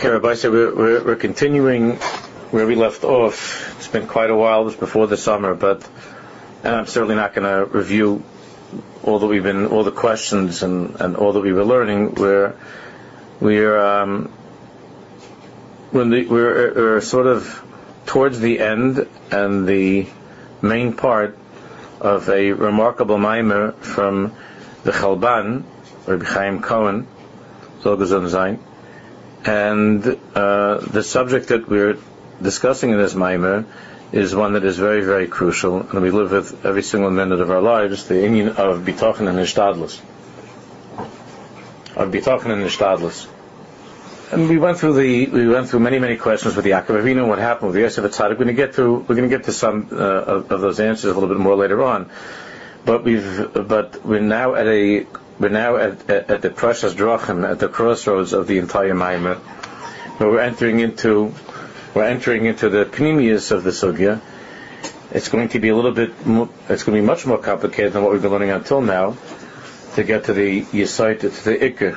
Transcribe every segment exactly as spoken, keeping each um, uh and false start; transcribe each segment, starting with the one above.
Okay, Rabbi, so we're, we're, we're continuing where we left off. It's been quite a while, it was before the summer, but and I'm certainly not going to review all that we've been, all the questions and, and all that we were learning. We're we're um, when the, we're, we're sort of towards the end and the main part of a remarkable maimer from the Chalban, Rabbi Chaim Cohen, Zol Gezun Zayin. And uh, the subject that we're discussing in this maimer is one that is very, very crucial, and we live with every single minute of our lives, the union of Bitochen and Nishtadlus. Of Bitochen and Nishtadlus. And we went through the we went through many, many questions with Yaakov Avinu, what happened with Yosef Atzadik. We're going to get to we're going to get to some uh, of, of those answers a little bit more later on. But we've but we're now at a We're now at, at, at the precious drachim, at the crossroads of the entire maimer, where we're entering into we're entering into the pnimius of the sugya. It's going to be a little bit, more, it's going to be much more complicated than what we've been learning until now, to get to the yesod, to the ikr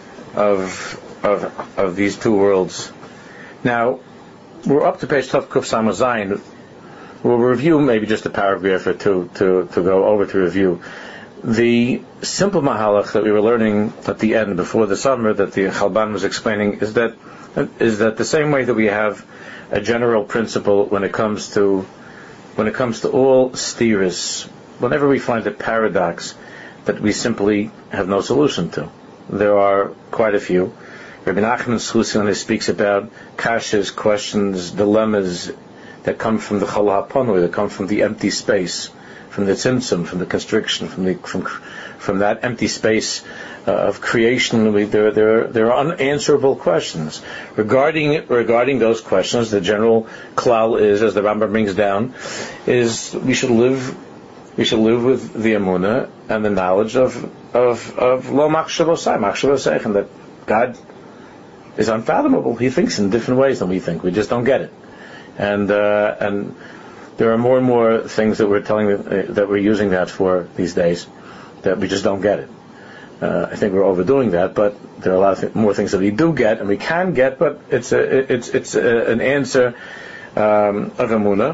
of of of these two worlds. Now we're up to page Tav Kuf Samar Zayin. We'll review maybe just a paragraph or two to to go over to review. The simple mahalach that we were learning at the end before the summer that the Chalban was explaining is that is that the same way that we have a general principle when it comes to when it comes to all steers, whenever we find a paradox that we simply have no solution to. There are quite a few. Rabbi Nachman Schusin speaks about kashas, questions, dilemmas that come from the Chol HaPanui, that come from the empty space, from the tzimtzum, from the constriction, from the from from that empty space uh, of creation. We, there, there, there are unanswerable questions regarding regarding those questions. The general klal is, as the Rambam brings down, is we should live we should live with the emunah and the knowledge of of of lo machshavosai, machshavosai, and that God is unfathomable. He thinks in different ways than we think. We just don't get it, and uh, and. There are more and more things that we're telling uh, that we're using that for these days that we just don't get it. Uh, I think we're overdoing that, but there are a lot of th- more things that we do get and we can get, but it's a, it's it's a, an answer um, of emunah,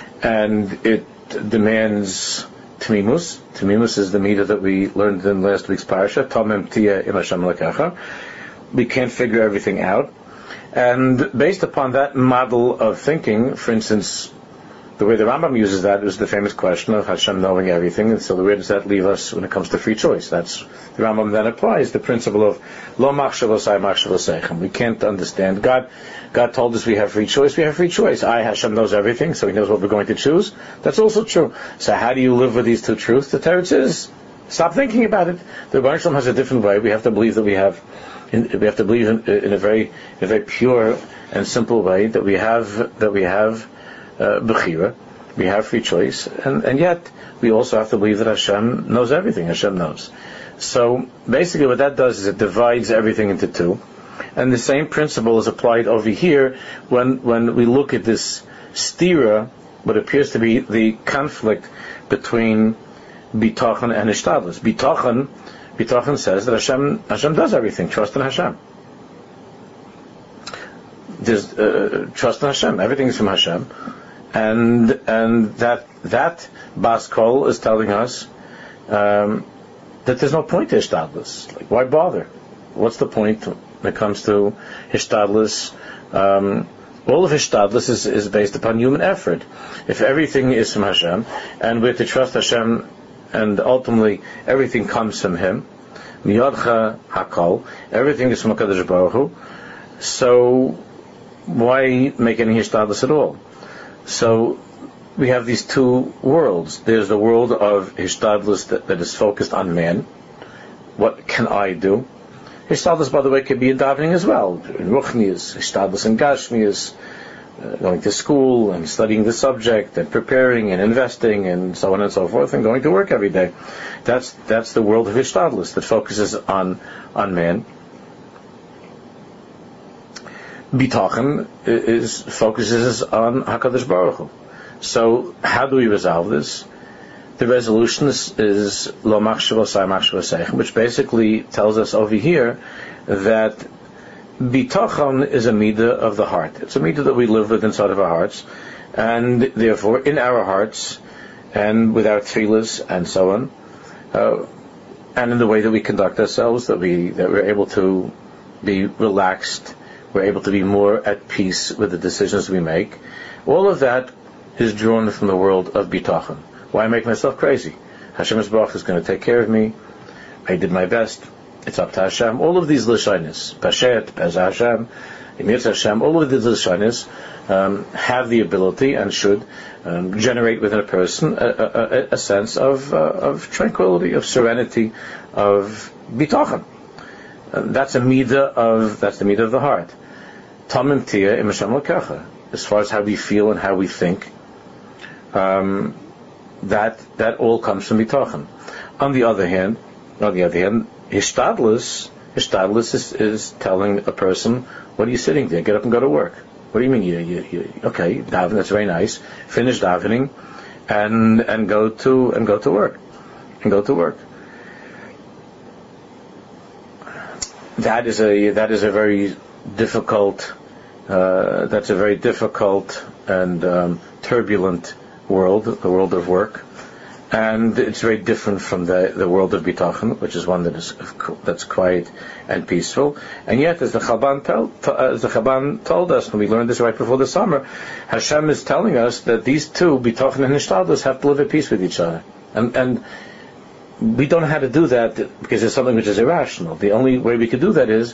and it demands tmimus. Tmimus is the meter that we learned in last week's parasha. Tomem tia im Hashem lekecha. We can't figure everything out, and based upon that model of thinking, for instance, the way the Rambam uses that is the famous question of Hashem knowing everything, and so where does that leave us when it comes to free choice? That's the Rambam then applies the principle of lo machshavosai machshavosechem. We can't understand God. God told us we have free choice. We have free choice. I Hashem knows everything, so He knows what we're going to choose. That's also true. So how do you live with these two truths? The teretz is stop thinking about it. The Rebbeinu Shalom has a different way. We have to believe that we have. In, we have to believe in, in a very, in a very pure and simple way that we have that we have. Uh, Bechira, we have free choice, and, and yet we also have to believe that Hashem knows everything. Hashem knows. So basically, what that does is it divides everything into two, and the same principle is applied over here when when we look at this stira, what appears to be the conflict between Bitochen and Nishtadlus. Bitochen, Bitochen says that Hashem Hashem does everything. Trust in Hashem. There's uh, trust in Hashem. Everything is from Hashem. And and that that Bas Kol is telling us um, that there's no point to Hishtadlus. Like, why bother? What's the point when it comes to Hishtadlus? Um, all of Hishtadlus is, is based upon human effort. If everything is from Hashem, and we're to trust Hashem, and ultimately everything comes from Him, Miyadcha Hakol, everything is from HaKadosh Baruch Hu, so why make any Hishtadlus at all? So we have these two worlds. There's the world of Hishtadlus that, that is focused on man. What can I do? Hishtadlus, by the way, could be in davening as well. In Ruchnius, Hishtadlus in Gashmius, uh, going to school and studying the subject and preparing and investing and so on and so forth and going to work every day. That's that's the world of Hishtadlus that focuses on on man. Bitochen is focuses on Hakadosh Baruch Hu. So how do we resolve this? The resolution is, is Lo Machshavosai Machshavosechem, which basically tells us over here that bitachon is a midah of the heart. It's a midah that we live with inside of our hearts, and therefore in our hearts, and with our tefillas and so on, uh, and in the way that we conduct ourselves, that we that we're able to be relaxed, we're able to be more at peace with the decisions we make. All of that is drawn from the world of bitachon. Why make myself crazy? Hashem Yisbarach is going to take care of me. I did my best. It's up to Hashem. All of these lishanis, Pashet, Pez Hashem, Emir Hashem, all of these lishanis um, have the ability and should um, generate within a person a, a, a sense of uh, of tranquility, of serenity, of bitachon. Uh, that's a midah of that's the midah of the heart. Tamim tia im Hashem l'kecha. As far as how we feel and how we think, um, that that all comes from bitachon. On the other hand, on the other hand, hishtadlus, hishtadlus is, is telling a person, "What are you sitting there? Get up and go to work." What do you mean? You, you, you, okay, daven. That's very nice. Finish davening, and and go to and go to work, and go to work. That is a that is a very difficult. Uh, that's a very difficult and um, turbulent world, the world of work, and it's very different from the, the world of bitachon, which is one that is that's quiet and peaceful. And yet, as the Chabban told, as the Chabban told us when we learned this right before the summer, Hashem is telling us that these two, bitachon and hishtadlus, have to live at peace with each other, and and we don't know how to do that because it's something which is irrational. The only way we could do that is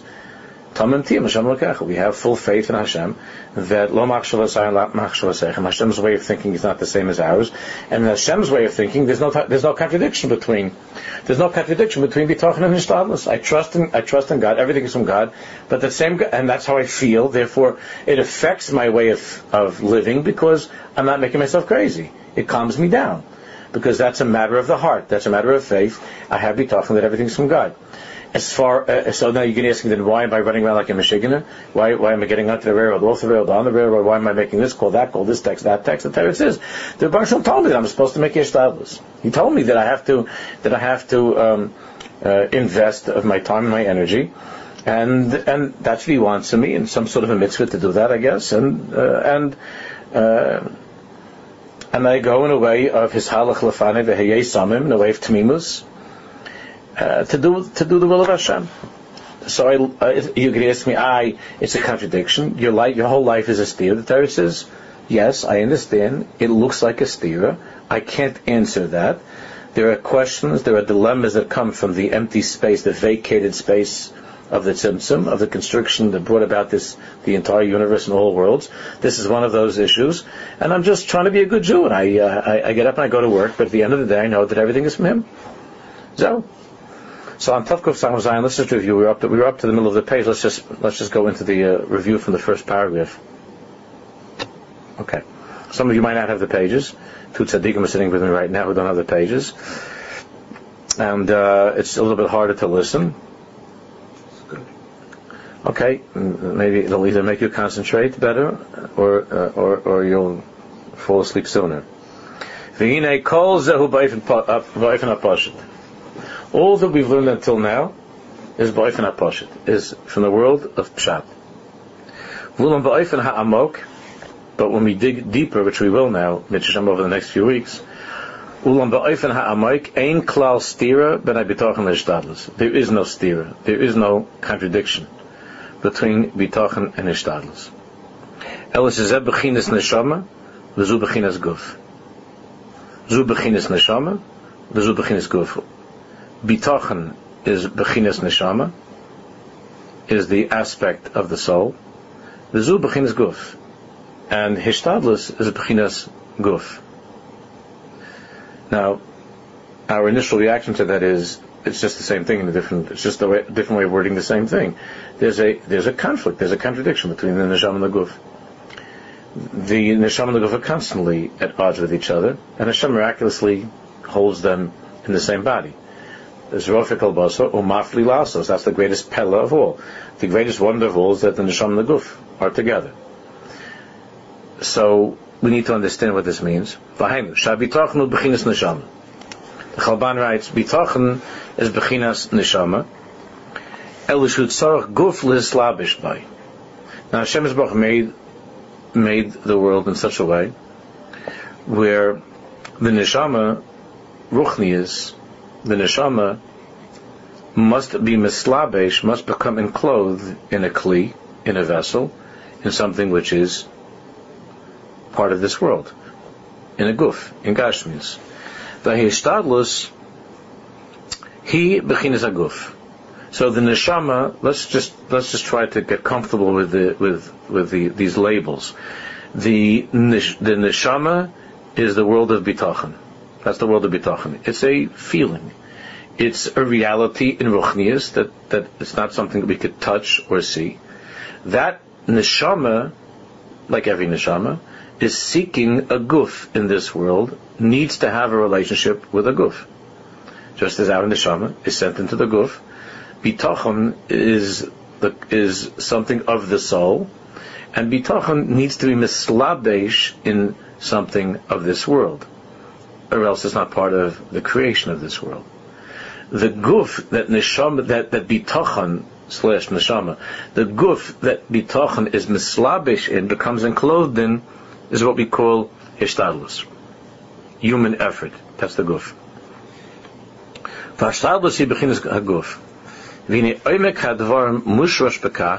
we have full faith in Hashem that lo machshavasayim la machshavasechem. Hashem's way of thinking is not the same as ours, and in Hashem's way of thinking, there's no there's no contradiction between there's no contradiction between bitachon and hishtadlus. I trust in I trust in God. Everything is from God, but the same, and that's how I feel. Therefore, it affects my way of of living because I'm not making myself crazy. It calms me down because that's a matter of the heart. That's a matter of faith. I have bitachon that everything's from God. As far uh, so now you can ask me then, why am I running around like a Michiganer? Why why am I getting onto the railroad, off the railroad, on the railroad? Why am I making this call, that call, this text, that text? The Torah says the Baruch Shalom told me that I'm supposed to make hishtadlus. He told me that I have to that I have to um, uh, invest of my time and my energy, and and that's what he wants of me, and some sort of a mitzvah to do that, I guess, and uh, and uh, and I go in a way of his halach lefanei v'heyei samim, in a way of tmimus. Uh, to do to do the will of Hashem. So I, uh, you could ask me, I, it's a contradiction. Your life, your whole life is a stira. The Torah says, yes, I understand. It looks like a stira. I can't answer that. There are questions, there are dilemmas that come from the empty space, the vacated space of the tzimtzum, of the constriction that brought about this, the entire universe and all worlds. This is one of those issues, and I'm just trying to be a good Jew. And I, uh, I, I get up and I go to work, but at the end of the day, I know that everything is from Him. So. So on Tavkuf Samach Zayin, let's just review. We were up to we were up to the middle of the page. Let's just let's just go into the uh, review from the first paragraph. Okay. Some of you might not have the pages. Two tzaddikim are sitting with me right now who don't have the pages, and uh, it's a little bit harder to listen. Okay. Maybe it'll either make you concentrate better, or uh, or or you'll fall asleep sooner. V'hinei kol zehu ba'ofen hapashut. All that we've learned until now is ba'ofen hapashut, is from the world of pshat. V'ulam ba'ofen ha'amok, but when we dig deeper, which we will now, mitzvah over the next few weeks, ulam ba'ofen ha'amok ein klal stira ben bitachon lehishtadlus. There is no stira, there is no contradiction between bitachon and hishtadlus. Elos zeh bechinas neshama, v'zu bechinas guf. Zu bechinas neshama, v'zu bechinas guf. Bitachon is bechinas neshama, is the aspect of the soul. V'zu bechinas guf, and hishtadlus is bechinas guf. Now, our initial reaction to that is it's just the same thing in a different. It's just a way, different way of wording the same thing. There's a there's a conflict. There's a contradiction between the neshama and the guf. The neshama and the guf are constantly at odds with each other, and Hashem miraculously holds them in the same body. There's Rofik al-Basar, Umafli Lasos. That's the greatest pella of all. The greatest wonder of all is that the neshama and the guf are together. So we need to understand what this means. V'hainu, shabitachnu bechinas neshama. The Chalban writes, bitachon is bechinas neshama, Elishut Sarach Guf Lislabish by. Now Hashem Yisbarach made made the world in such a way where the neshama ruchnius, the neshama must be mislabesh, must become enclosed in a kli, in a vessel, in something which is part of this world, in a guf, in gashmius. The hishtadlus, he bechinas a guf. So the neshama, let's just let's just try to get comfortable with the with with the these labels. The the neshama is the world of bitachon. That's the world of bitachon. It's a feeling. It's a reality in ruchnius that that it's not something that we could touch or see. That neshama, like every neshama, is seeking a guf in this world. Needs to have a relationship with a guf, just as our neshama is sent into the guf. Bitachon is the, is something of the soul, and bitachon needs to be mislabesh in something of this world, or else it's not part of the creation of this world. The guf that neshama, that that bitachon slash neshama, the guf that bitachon is mislabesh in, becomes enclosed in, is what we call hishtadlus, human effort. That's the guf. Vashtadlus hi bechinas haguf. The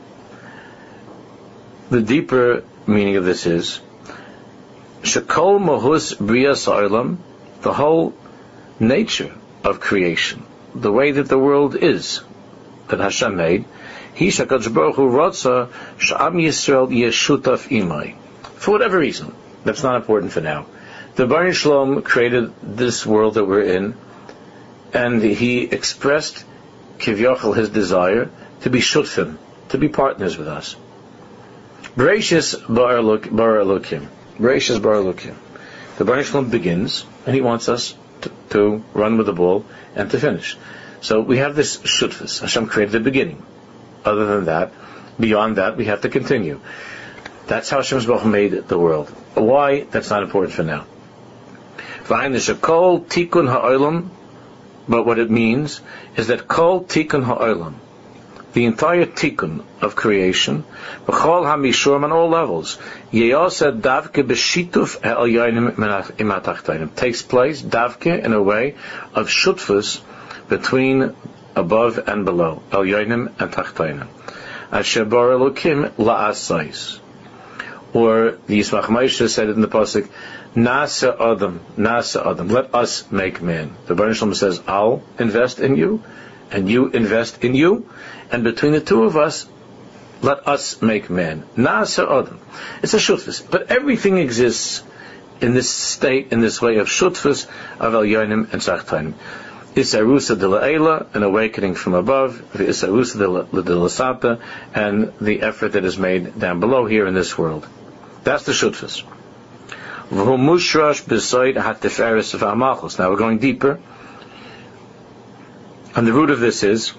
deeper meaning of this is Shekol Mohus Brias Olam, the whole nature of creation, the way that the world is, that Hashem made. He Shakadosh Baruch Hu Rotza Sh'am Yisrael Yeshutaf Imai. For whatever reason, that's not important for now. The Bari Shalom created this world that we're in, and He expressed Kivyochel his desire to be shutfim, to be partners with us. Bereshis bar Elokim. Bereshis bar Elokim. The Baruch Shalom begins, and he wants us to, to run with the ball and to finish. So we have this shutfus. Hashem created the beginning. Other than that, beyond that, we have to continue. That's how Hashem Yisbarach made the world. Why? That's not important for now. V'ayin shekol tikun ha'olam. But what it means is that kol tikkun ha'olam, the entire tikkun of creation, b'chol ha'mishurim on all levels, yeyasa davke b'shituf ha'elyonim imatachtonim, takes place davke in a way of shutfus between above and below, elyonim and tachtonim. Asher bar Elokim la'asais. Or the Yismach Moshe said it in the pasuk, Nasa Adam, Nasa Adam, let us make man. The Baruch Shalom says, I'll invest in you, and you invest in you, and between the two of us, let us make man. Nasa Adam. It's a shutfus. But everything exists in this state, in this way of shutfus, of elyonim and tachtonim. Isarusa de la'ela, an awakening from above, the Isarusa de l'sata, and the effort that is made down below here in this world. That's the shutfus. Now we're going deeper, and the root of this is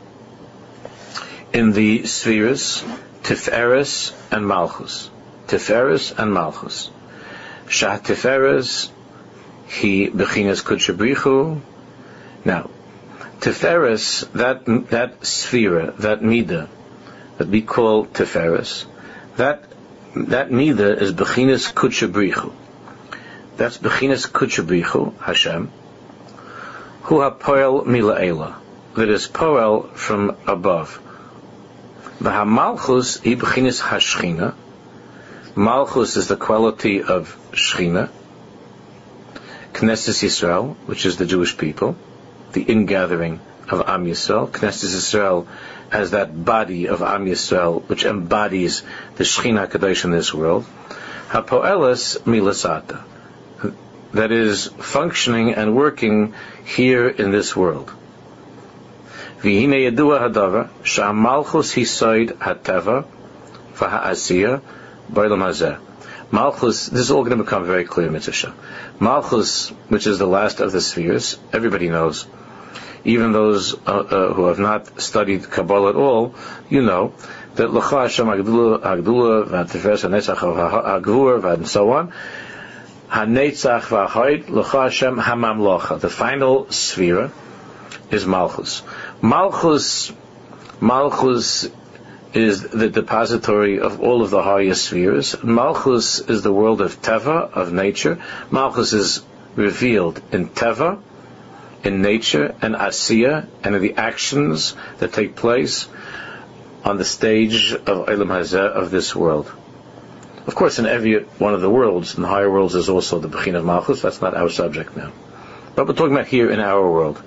in the spheres Tiferes and Malchus. Tiferes and Malchus. Shah Tiferes, he bechinas kudshabrichu. Now, Tiferes, that that sphere, that midah, that we call Tiferes, that that midah is bechinas kudshabrichu. That's bechinas kudshabrichu, Hashem, hu hapoel mila'ela, that is poel from above. V'hamalchus hi bechinas hashchina. Malchus is the quality of Shechina. Knesset Yisrael, which is the Jewish people, the ingathering of Am Yisrael. Knesset Yisrael as that body of Am Yisrael, which embodies the Shechina Kadosh in this world. Hapoeles milasata, that is functioning and working here in this world. V'hine yedua hadavar sha'malchus hisoid hateva v'ha'asiyah b'olam hazeh. Malchus, this is all going to become very clear, Mitzvah. Malchus, which is the last of the spheres, everybody knows. Even those uh, uh, who have not studied Kabbalah at all, you know that L'cha Hashem Agdula, Agdula, V'Tiferet HaNetzach HaGvur, and so on. HaNetzach V'Haid, L'cha Hashem HaMamlocha. The final sphere is Malchus. Malchus Malchus is the depository of all of the highest spheres. Malchus is the world of Teva, of nature. Malchus is revealed in Teva, in nature, and Asiya, and in the actions that take place on the stage of Olam Hazeh, of this world. Of course, in every one of the worlds, in the higher worlds, there's also the Bechin of Malchus. That's not our subject now. But we're talking about here in our world.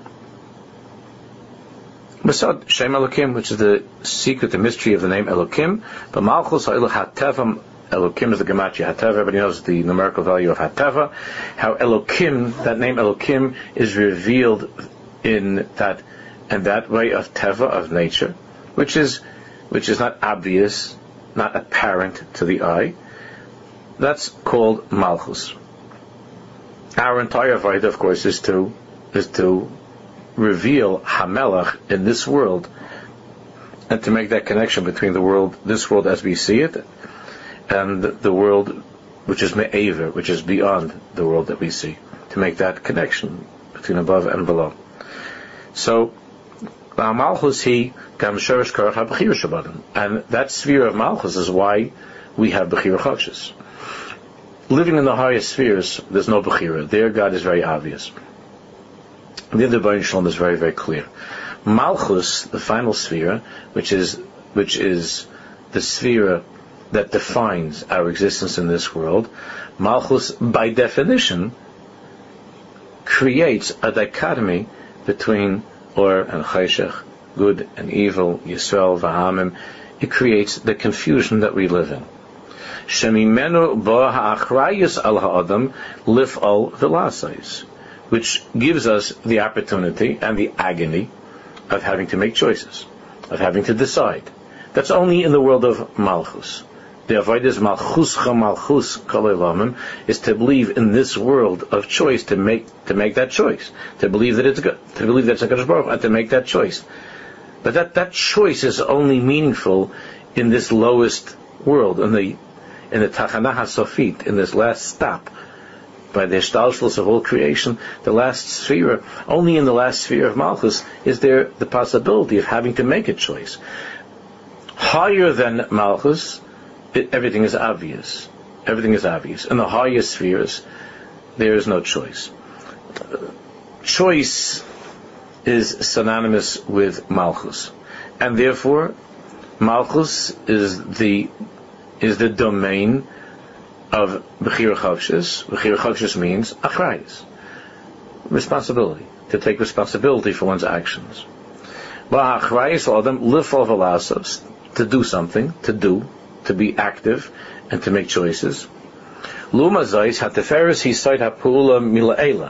Besod Shem Elokim, which is the secret, the mystery of the name Elokim. But Malchus Ha'elu HaTeva, Elokim is the Gematria HaTeva. Everybody knows the numerical value of HaTeva. How Elokim, that name Elokim, is revealed in that, and that way of Teva, of nature, which is, which is not obvious, not apparent to the eye. That's called Malchus. Our entire Vayda, of course, is to, is to reveal Hamelach in this world, and to make that connection between the world, this world as we see it, and the world which is Me'aver, which is beyond the world that we see, to make that connection between above and below. So, Malchus he Gam Shorish Korach HaBechira Shabbatim, and that sphere of Malchus is why we have Bechira Chokshis. Living in the highest spheres, there's no Bechira. There, God is very obvious. The other Baruch Shalom is very, very clear. Malchus, the final sphere, which is which is the sphere that defines our existence in this world, Malchus, by definition, creates a dichotomy between Or and Cheshech, good and evil, Yisrael v'Hamim. It creates the confusion that we live in. Shemimenu bo ha'achrayus al ha'adam lif'al v'lasais, which gives us the opportunity and the agony of having to make choices, of having to decide. That's only in the world of Malchus. The avodas Malchuscha Malchus Kol is to believe in this world of choice, to make to make that choice, to believe that it's good, to believe that it's HaKadosh Baruch Hu, and to make that choice. But that, that choice is only meaningful in this lowest world, in the in the Tachanah HaSofit, in this last stop, by the Shtalshlos of all creation, the last sphere. Only in the last sphere of Malchus is there the possibility of having to make a choice. Higher than Malchus, it, everything is obvious. Everything is obvious. In the highest spheres, there is no choice. Uh, choice is synonymous with Malchus, and therefore, Malchus is the is the domain of Bechira Chokshis. Bechira Chokshis means achrayus, responsibility, to take responsibility for one's actions. Ba'achrayus adam lifal v'lasos, to do something, to do, to be active, and to make choices. Luma zayis hateferes hisayt ha'pula mila'ela.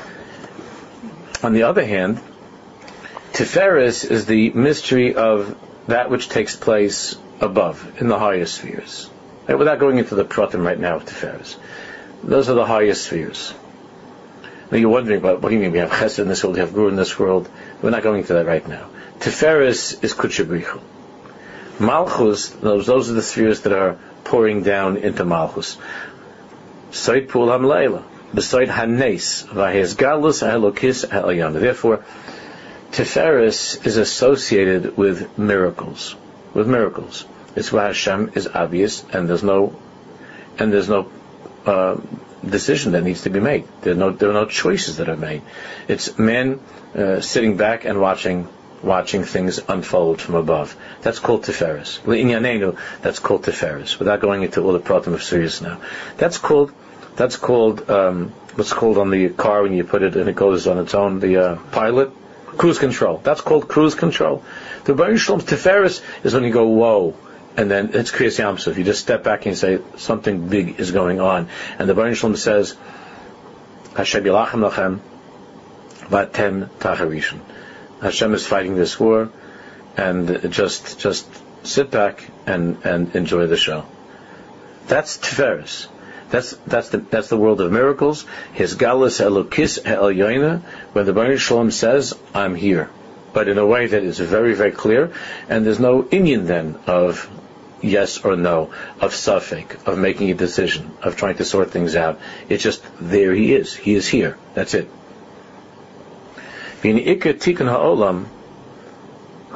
On the other hand, Tiferes is the mystery of that which takes place above, in the highest spheres. Right, without going into the pratim right now of Tiferes. Those are the highest spheres. Now you're wondering, about, what do you mean? We have Chesed in this world, we have Guru in this world. We're not going into that right now. Tiferes is Kudsha Brichu. Malchus, those, those are the spheres that are pouring down into Malchus. Soid Pul HaMleila, Besoid HaNes, Vahez Galus HaElokis HaElyana. Therefore, Tiferes is associated with miracles. With miracles. It's where Hashem is obvious, and there's no, and there's no uh, decision that needs to be made. There are no, there are no choices that are made. It's men uh, sitting back and watching, watching things unfold from above. That's called Tiferes. L'inyanenu, that's called Tiferes. Without going into all the pratim of Sirius now, that's called, that's called um, what's called on the car when you put it and it goes on its own. The uh, pilot. Cruise control. That's called cruise control. The Baruch Shalom's Tiferes is when you go, whoa, and then it's Kriyas Yamsuf. You just step back and say, something big is going on. And the Baruch Shalom says, Hashem yilachem lachem, vatem tacharishin. Hashem is fighting this war, and just just sit back and, and enjoy the show. That's Tiferes. That's that's the that's the world of miracles. His galus elokis ha'elyoina, when the Baruch Shalom says, "I'm here," but in a way that is very very clear, and there's no inyan then of yes or no, of safek, of making a decision, of trying to sort things out. It's just there he is. He is here. That's it.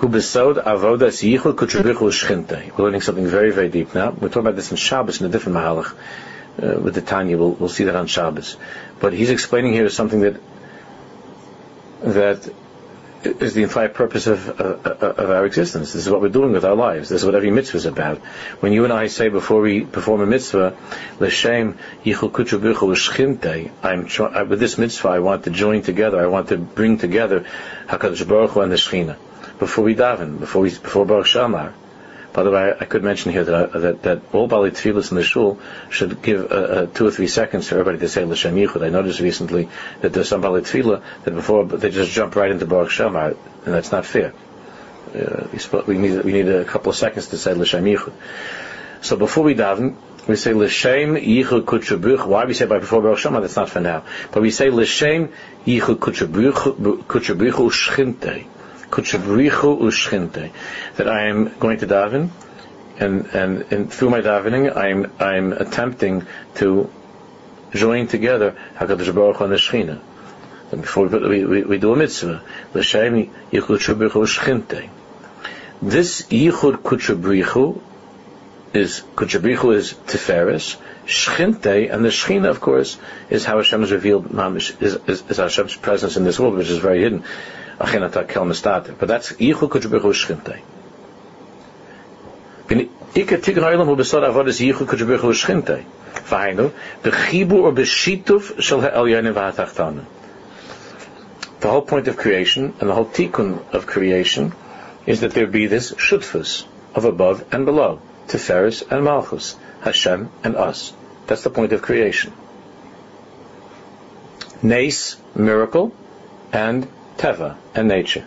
Hu besod avodas yichud kutshabrichu shchinte. We're learning something very, very deep now. We're talking about this in Shabbos in a different mahalach. Uh, with the Tanya, we'll, we'll see that on Shabbos. But he's explaining here something that that is the entire purpose of, uh, of our existence. This is what we're doing with our lives. This is what every mitzvah is about. When you and I say before we perform a mitzvah, L'shem yichud kutshabrichu shchinte, I'm try- with this mitzvah I want to join together, I want to bring together HaKadosh Baruch Hu and the Shechina. Before we daven, before we before Baruch Shamar. By the way, I could mention here that that, that all Bali Tfilas in the shul should give uh, uh, two or three seconds for everybody to say L'Shem Yichud. I noticed recently that there's some Bali Tfilah that before they just jump right into Baruch Shamar, and that's not fair. Uh, we need we need a couple of seconds to say L'Shem Yichud. So before we daven, we say L'Shem Yichud Kutshabrichu. Why we say by before Baruch Shamar? That's not for now. But we say L'Shem Yichud Kutshabrichu Shchinte. Kutshabrichu ushchinte, that I am going to daven, and, and and through my davening, I'm I'm attempting to join together Hakadosh Baruch Hu and the Shechina. And before we, put, we, we we do a mitzvah, l'shem yichud kutshabrichu ushchinte. This yichud kutshabrichu is kutshabrichu is tiferes, shchinte, and the Shechina, of course, is how Hashem is revealed. Mamish is, is is Hashem's presence in this world, which is very hidden. But that's Yichud Kutshabrichu Shchinte. Ika Tikkun Ha'olam Hu B'sod Avodas Yichud Kutshabrichu Shchinte. V'hainu B'chibur or B'shituf Shel Ha'elyonim V'Hatachtanim. The whole point of creation and the whole tikkun of creation is that there be this shutfus of above and below, Tiferes and Malchus, Hashem and us. That's the point of creation. Nes, miracle, and Teva, and nature.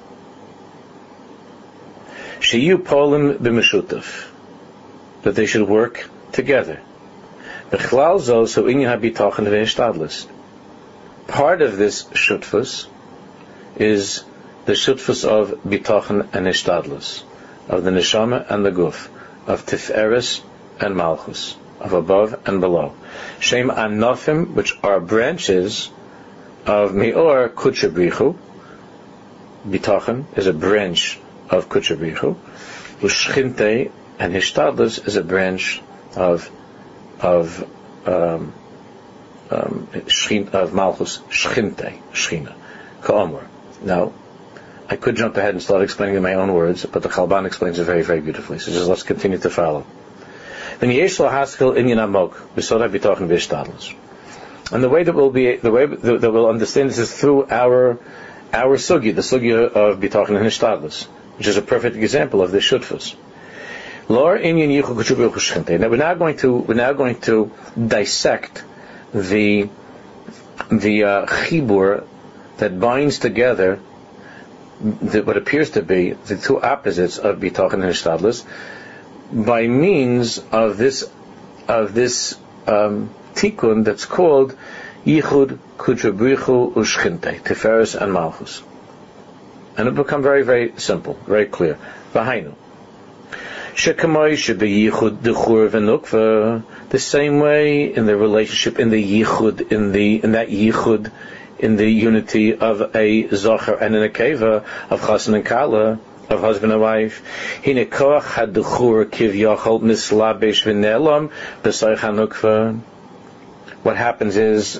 Sheyu polim b'meshutaf, that they should work together. B'chlal zo so inyan habitachin v'hishtadlus. Part of this shutfus is the shutfus of bitachin and hishtadlus, of the neshama and the guf, of tiferes and malchus, of above and below. Shem anofim, which are branches of Me'or Kutshabrichu. Bitachin is a branch of Kutshabrichu. Ushchinte and Hishtadlus is a branch of of um, um, of Malchus Shchinte, Shchina, Ka'omor. Now, I could jump ahead and start explaining in my own words, but the Chalban explains it very, very beautifully. So just let's continue to follow. Then Yesh Lo Haskel Inyan Amok B'Soda Bitachin V'Hishtadlus. And the way that we'll be, the way that we'll understand this is through our our sugi, the sugi of bitachon and hishtadlus, which is a perfect example of this shutfus. Lor inyan yichud kutshabrichu shchinte. Now we're now going to we're now going to dissect the the uh, chibur that binds together the, what appears to be the two opposites of bitachon and hishtadlus by means of this of this. Um, tikkun that's called Yichud Kutshabrichu Ushchinte, Tiferes and Malchus. And it will become very, very simple, very clear. V'hainu. Shekamoi shebe Yichud Dechur v'Nukva, the same way in the relationship, in the Yichud, in the in that Yichud, in the unity of a Zocher and an Akeva, of Chassan and Kala, of husband and wife. Hine koach hadechur kivyachol mislabesh v'nelam b'sayich hanukva. What happens is,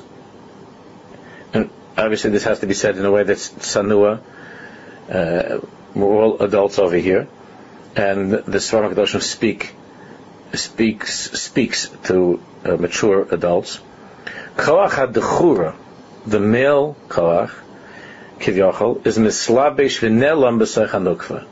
and obviously this has to be said in a way that's sanua. Uh, we're all adults over here, and the Sfarim HaKadoshim speak speaks speaks to uh, mature adults. Koach hadechura, the male koach kivyachol, is mislabesh v'nelam b'sayich hanukva.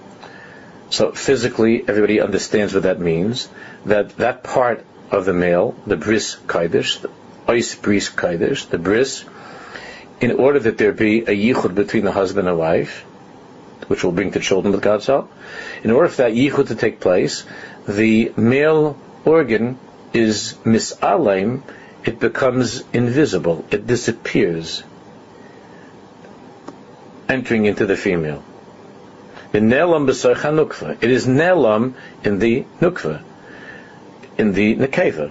So physically, everybody understands what that means. That that part of the male, the bris kaidish, the ois bris kaidish, the bris, in order that there be a yichud between the husband and wife, which will bring to children with God's help, in order for that yichud to take place, the male organ is mis'alaim, it becomes invisible, it disappears, entering into the female. The nelam b'sayich hanukva, it is nelam in the nukva, in the nekeva.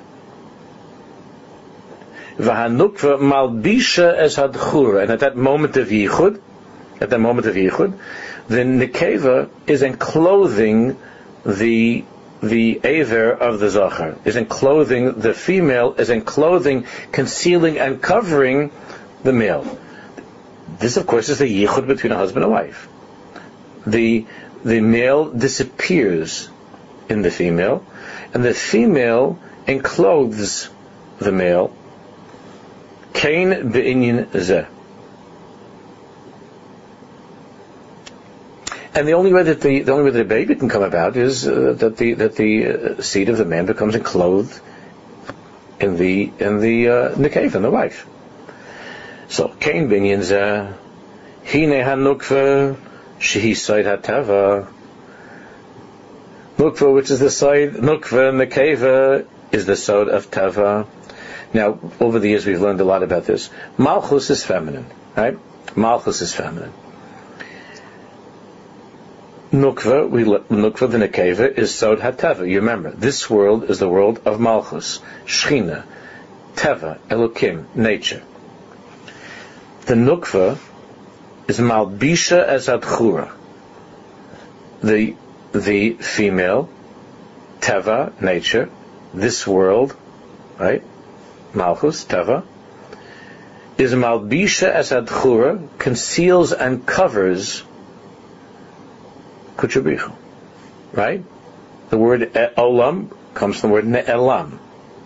V'hanukva malbisha es hadchura, and at that moment of yichud, at that moment of yichud, The nekeva is enclothing the the aver of the zachar, is enclothing the female, is enclothing, concealing and covering the male. This, of course, is the yichud between a husband and wife. The the male disappears in the female, and the female enclothes the male. Kain be'inyan zeh. And the only way that the the only way that a baby can come about is uh, that the that the uh, seed of the man becomes enclothed in the in the uh, nekeva, in the wife. So Kain binyan zeh hine hanukva shehi side hatava. Nukva, which is the side nukva, nekeva is the side of tava. Now, over the years we've learned a lot about this. Malchus is feminine, right? Malchus is feminine. Nukva, we Nukva, the nekeva, is Sod HaTeva. You remember, this world is the world of Malchus, Shechina, Teva, Elokim, nature. The Nukva is Malbisha as Adchura. The the female, Teva, nature, this world, right? Malchus, Teva, is Malbisha as Adchura, conceals and covers Kuchabrichu, right? The word olam comes from the word ne'elam.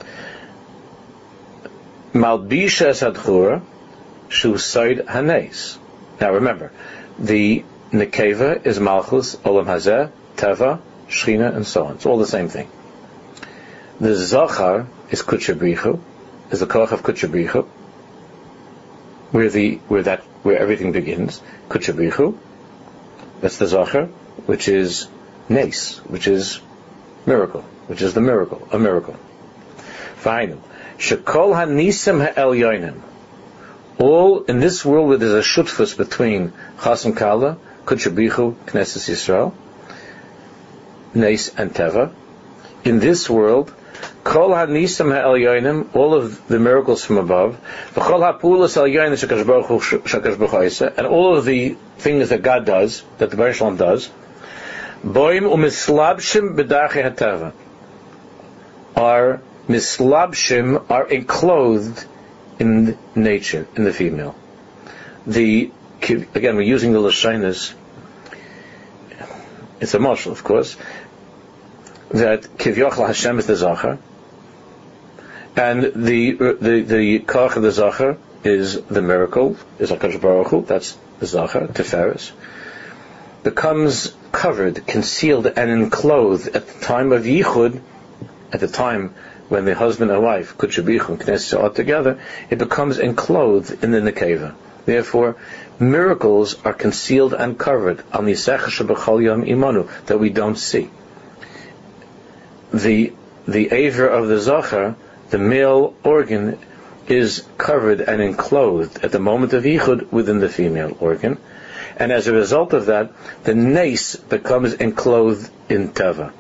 Malbisha sadchura shu said hanes. Now remember, the nekeva is malchus, olam hazeh, teva, shchina, and so on. It's all the same thing. The zachar is Kuchabrichu, is the koch of Kuchabrichu, where the where that where everything begins. Kuchabrichu, that's the zachar, which is nes, which is miracle, which is the miracle, a miracle. Fine. Shekol hanisim ha'elyonim. All in this world where there's a shutfus between Chas and Kala, Kuchabrichu, Knesset Yisrael, Nes and Teva. In this world, Kol hanisim ha'elyonim, all of the miracles from above, v'chol ha'pulas elyonim shekadosh baruch hu shekadosh baruch hu oseh, and all of the things that God does, that the Baruch Shalom does, boim umislabshim b'darchei hatava, are mislabshim, are enclosed in nature, in the female. The again, we're using the lashonos. It's a mashal, of course, that Kivyochel Hashem is the Zachar, and the the the Koch of the Zachar is the miracle, is HaKadosh Baruch Hu, that's the Zachar, Tiferes, becomes covered, concealed, and enclosed at the time of Yichud, at the time when the husband and wife, Kuchabrichu and Knesset are together, it becomes enclosed in the Nekeva. Therefore, miracles are concealed and covered on the Yisech Shebechol Yom Imanu, that we don't see. The the aver of the Zachar, the male organ, is covered and enclosed at the moment of Yichud within the female organ, and as a result of that, the nes becomes enclosed in Teva.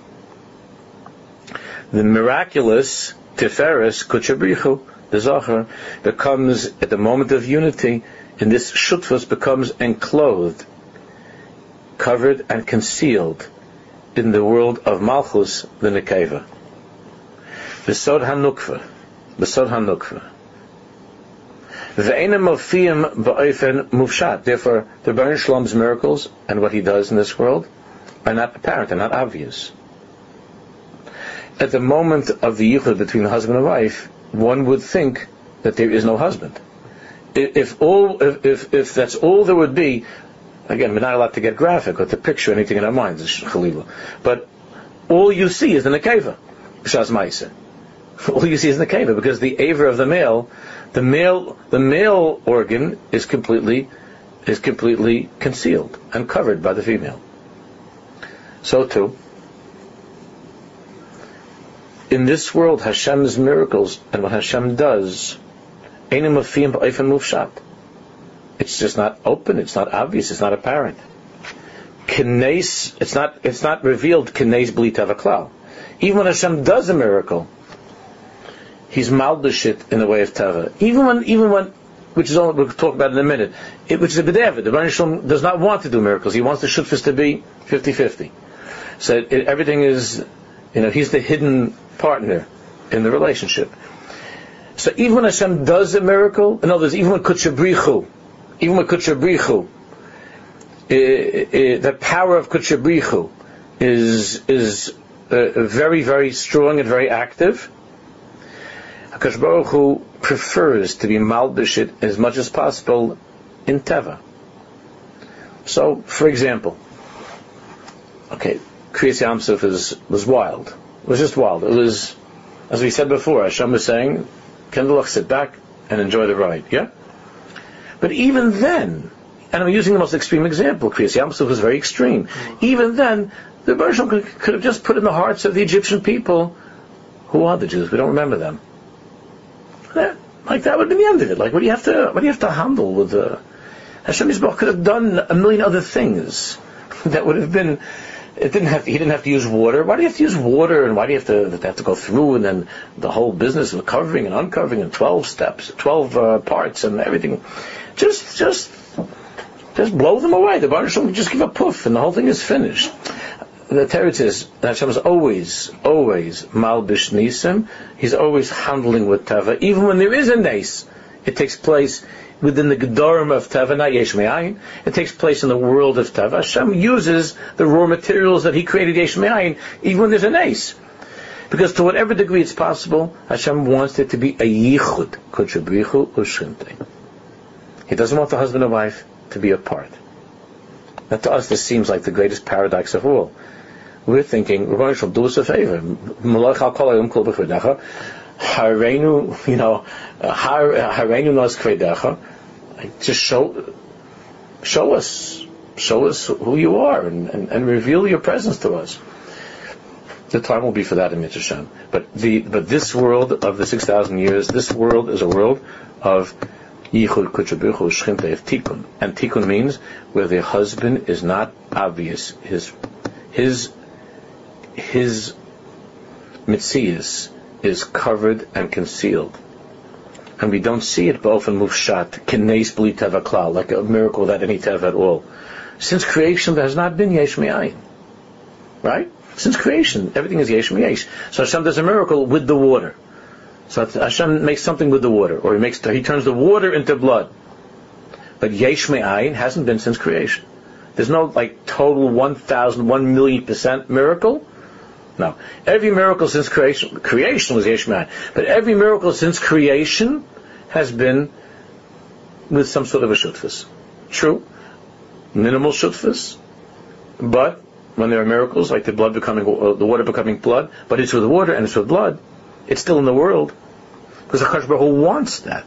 The miraculous Tiferes, Kuchabrichu, the Zachar, becomes at the moment of unity, in this Shutfus, becomes enclosed, covered and concealed in the world of Malchus, the Nekeva. Besod HaNukva, Besod HaNukva. Ve'enem mofiyim ba'ofen mufshat. Therefore, the Baruch Shalom's miracles and what he does in this world are not apparent, they're not obvious. At the moment of the yichud between the husband and wife, one would think that there is no husband. If all, if, if, if that's all there would be, again, we're not allowed to get graphic or to picture anything in our minds, Chalila. But all you see is the nekeva, B'shas Ma'aseh. All you see is the nekeva, because the aver of the male, the male, the male organ is completely, is completely concealed and covered by the female. So too, in this world, Hashem's miracles and what Hashem does, it's just not open, it's not obvious, it's not apparent. Kines, it's not, it's not revealed. Kines b'li teva klal. Even when Hashem does a miracle, He's malbish it in the way of teva. Even when, even when which is all we'll talk about in a minute, it, which is a b'diavad. The Rebbeinu Shalom does not want to do miracles. He wants the shutfus to be fifty-fifty. So it, everything is, you know, he's the hidden partner in the relationship. So even when Hashem does a miracle, in other words, even when Kutchabrichu, even when Kutchabrichu, the power of Kutchabrichu is is uh, very, very strong and very active. HaKadosh Baruch Hu prefers to be malbishit as much as possible in Teva. So, for example, okay, Kriyas Yam Suf is was wild. It was just wild. It was, as we said before, Hashem was saying, Kendalach, sit back and enjoy the ride. Yeah? But even then, and I'm using the most extreme example, Kriyas Yam Suf was very extreme. Even then, the Bereshit could, could have just put in the hearts of the Egyptian people, who are the Jews? We don't remember them. That, like that would have been the end of it. Like, what do you have to, what do you have to handle with the Hashem Yisborach could have done a million other things that would have been. It didn't have. To, he didn't have to use water. Why do you have to use water? And why do you have to? They have to go through, and then the whole business of covering and uncovering, and twelve steps, twelve uh, parts, and everything. Just, just, just blow them away. The Baruch Shem just give a poof, and the whole thing is finished. The Teretz is that Hashem is always, always malbish nisim. He's always handling with Teva, even when there is a nes. It takes place within the Gedorim of Teva, not Yesh Me'ayin. It takes place in the world of Teva. Hashem uses the raw materials that He created Yesh Me'ayin, even when there's a nes. Because to whatever degree it's possible, Hashem wants it to be a yichud, kutchabrichu u'shchinte. He doesn't want the husband and wife to be apart. Now to us this seems like the greatest paradox of all. We're thinking, Rebbeinu Shalom, do us a favor. Malach al kol hayom kol b'chvedecha. Hareinu, you know, hareinu nos kvedecha. Just show, show us, show us who you are, and, and, and reveal your presence to us. The time will be for that in Mitzvah Shem. But the, but this world of the six thousand years, this world is a world of yichud kutchabrichu shchinte of tikkun, and tikkun means where the husband is not obvious. His, his. His mitzias is covered and concealed, and we don't see it b'ofen mufshat k'neis bli teva klal, like a miracle without any teva at all. Since creation, there has not been yesh me'ayin, right? Since creation, everything is yesh me'yesh. So Hashem does a miracle with the water. So Hashem makes something with the water, or He makes He turns the water into blood. But yesh me'ayin hasn't been since creation. There's no like total one thousand, one million percent miracle. No. Every miracle since creation, creation was yesh me'ayin, but every miracle since creation has been with some sort of a shutfus. True, minimal shutfus, but when there are miracles like the blood becoming, uh, the water becoming blood, but it's with water and it's with blood, it's still in the world because HaKadosh Baruch Hu wants that.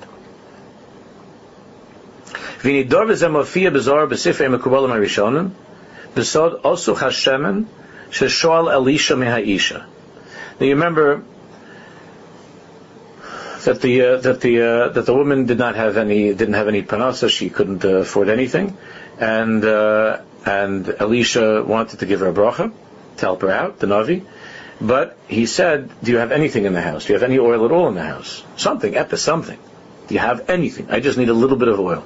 V'nidor v'zeh mofiyah b'zohar b'sifrei mekubalim harishonim b'sod osu hashemen sheshoal Elisha mehaisha. Now you remember that the uh, that the uh, that the woman did not have any didn't have any panasa. She couldn't uh, afford anything, and uh, and Elisha wanted to give her a bracha to help her out, the Navi. But he said, "Do you have anything in the house? Do you have any oil at all in the house? Something, epa, something. Do you have anything? I just need a little bit of oil."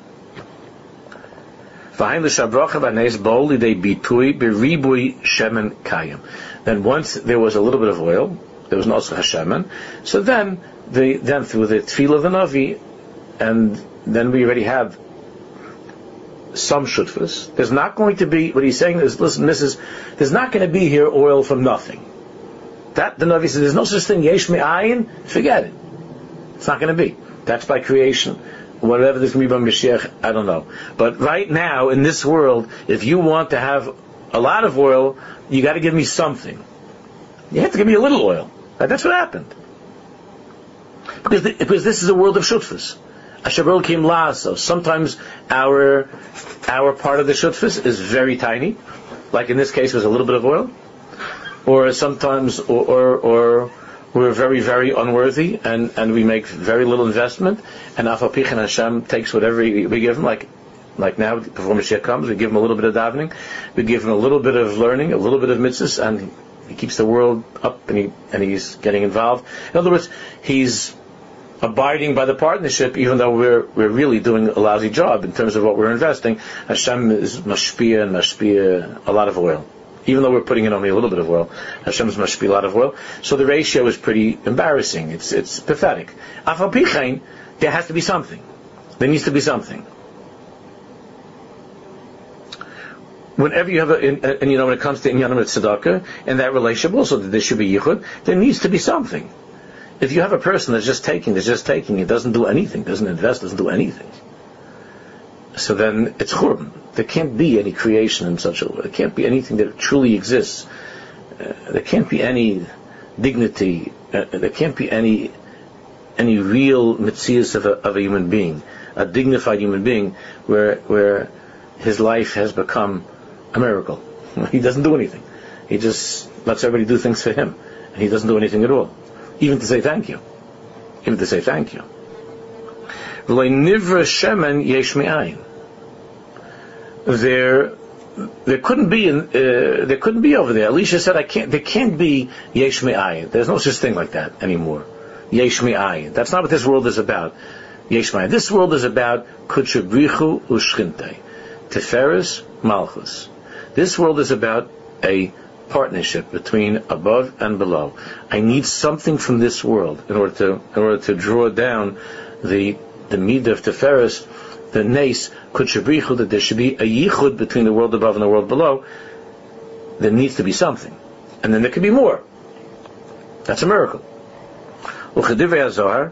Then once there was a little bit of oil, there was also hashemen. So then, the, then through the tefillah of the Navi, and then we already have some shutfus. There's not going to be, what he's saying is, listen, this is, there's not going to be here oil from nothing. That, the Navi says, there's no such thing, yesh me'ayin, forget it. It's not going to be. That's by creation. Whatever this can be by Mashiach, I don't know. But right now, in this world, if you want to have a lot of oil, you got to give me something. You have to give me a little oil. That's what happened. Because, the, because this is a world of shutfus. Asher came laso. Sometimes our our part of the shutfus is very tiny, like in this case, was a little bit of oil, or sometimes, or or, or we're very, very unworthy, and, and we make very little investment, and Afal Pichin Hashem takes whatever we, we give him, like like now, before Mashiach comes, we give him a little bit of davening, we give him a little bit of learning, a little bit of mitzvahs, and he keeps the world up, and he and he's getting involved. In other words, he's abiding by the partnership, even though we're we're really doing a lousy job in terms of what we're investing. Hashem is mashpia and mashpia a lot of oil. Even though we're putting in only a little bit of oil, Hashem is mashpia a lot of oil. So the ratio is pretty embarrassing. It's it's pathetic. Afal pichein, there has to be something. There needs to be something. Whenever you have a, and you know, when it comes to inyanim tzedakah and that relationship, also that there should be yichud, there needs to be something. If you have a person that's just taking, that's just taking, he doesn't do anything, doesn't invest, doesn't do anything, so then it's churban. There can't be any creation in such a way. There can't be anything that truly exists. Uh, there can't be any dignity. Uh, there can't be any any real metzius of a, of a human being, a dignified human being, where where his life has become a miracle. He doesn't do anything. He just lets everybody do things for him, and he doesn't do anything at all. Even to say thank you. Even to say thank you. There, there couldn't be, in, uh, there couldn't be over there. Elisha said, "I can't. There can't be yesh me'ayin. There's no such thing like that anymore. Yesh me'ayin. That's not what this world is about. Yesh me'ayin. This world is about kutshabrichu u'shchintei, tiferes malchus. This world is about a partnership between above and below. I need something from this world in order to in order to draw down the the midah of Tiferes, the nes kutshabrichu, that there should be a yichud between the world above and the world below. There needs to be something, and then there can be more. That's a miracle. Uchedivrei HaZohar,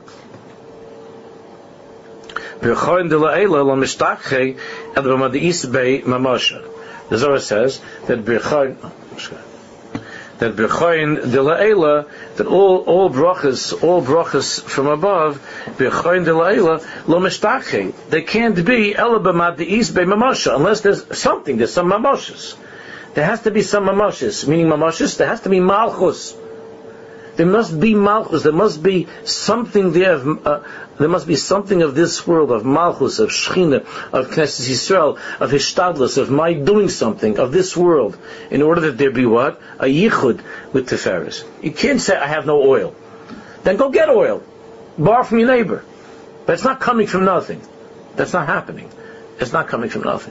b'choin de la'ela lo mishtachei el b'madi'is bei mamasha. The Zohar says that b'choin that b'choin de la'ela, that all all brachas, all brachas from above, b'choin de la'ela lo mishtachei, they can't be ela b'madi'is bei mamasha, unless there's something, there's some mamashas. There has to be some mamashas, meaning mamashas, there has to be malchus. There must be malchus. There must be something there. Of, uh, there must be something of this world, of malchus, of shechina, of Knesset Yisrael, of hishtadlus, of my doing something of this world, in order that there be what? A yichud with Tiferes. You can't say I have no oil. Then go get oil. Borrow from your neighbor. But it's not coming from nothing. That's not happening. It's not coming from nothing.